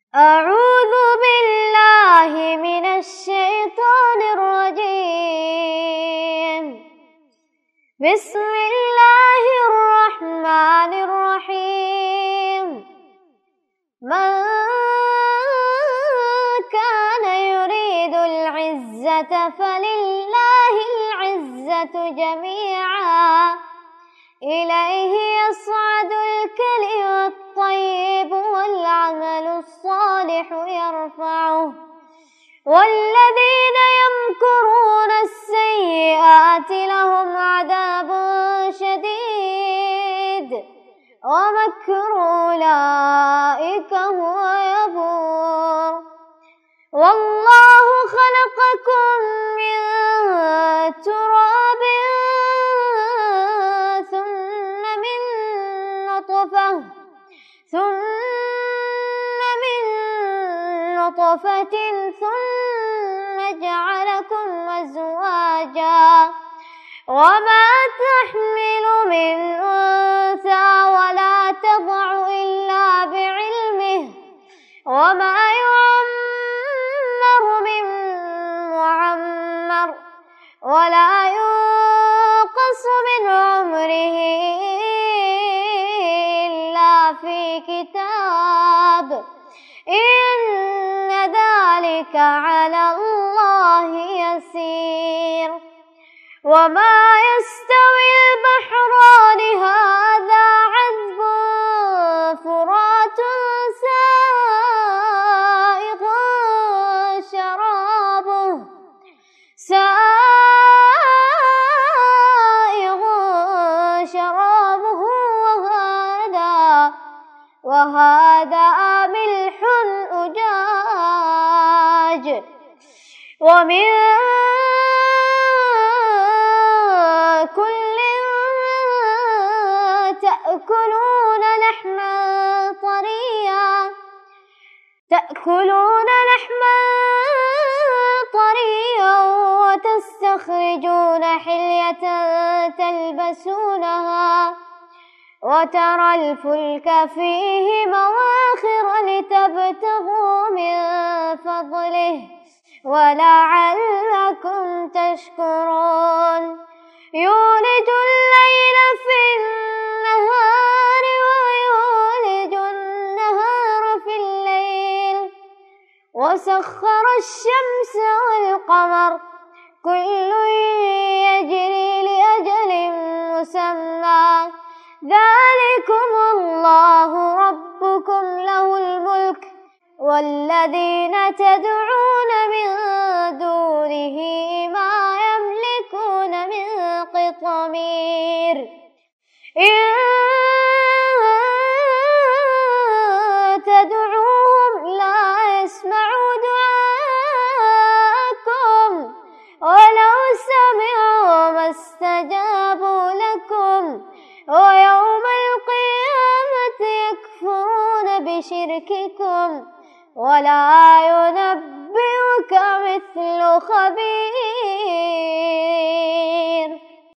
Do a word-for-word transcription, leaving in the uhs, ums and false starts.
أعوذ بالله من الشيطان الرجيم. بسم الله الرحمن الرحيم. من كان يريد العزة فلله العزة جميعا إليه يصعد الكلم الطيب والعمل الصالح يرفعه والذين يمكرون السيئات لهم عذاب شديد ومكر أولئك هو يبور. والله خلقكم من تراب ثم من نطفة ثم من نطفة ثم جعلكم أزواجا وما تحمل من أنثى ولا تضع إلا بعلمه وما يعمر من معمر ولا ينقص من عمره إلا في كتاب إن ذلك على الله يسير. وما يستوي البحران هذا عذب فرات سائغ شرابه سائغ شرابه وهذا وهذا ملح أجاج. ومن كل تأكلون لحما طريا تأكلون لحما طريا وتستخرجون حلية تلبسونها وترى الفلك فيه مواخر لتبتغوا من فضله ولعلكم تشكرون. يولج الليل في النهار ويولج النهار في الليل وسخر الشمس والقمر كل يجري لأجل مسمى ذلكم الله ربكم له الملك والذين تدعون من دونه ما يملكون من قطمير. إن تدعوهم لا يسمعوا دعاءكم ولو سمعوا ما استجابوا لكم ويوم القيامة يكفرون بشرككم ولا ينبئك مثل خبير.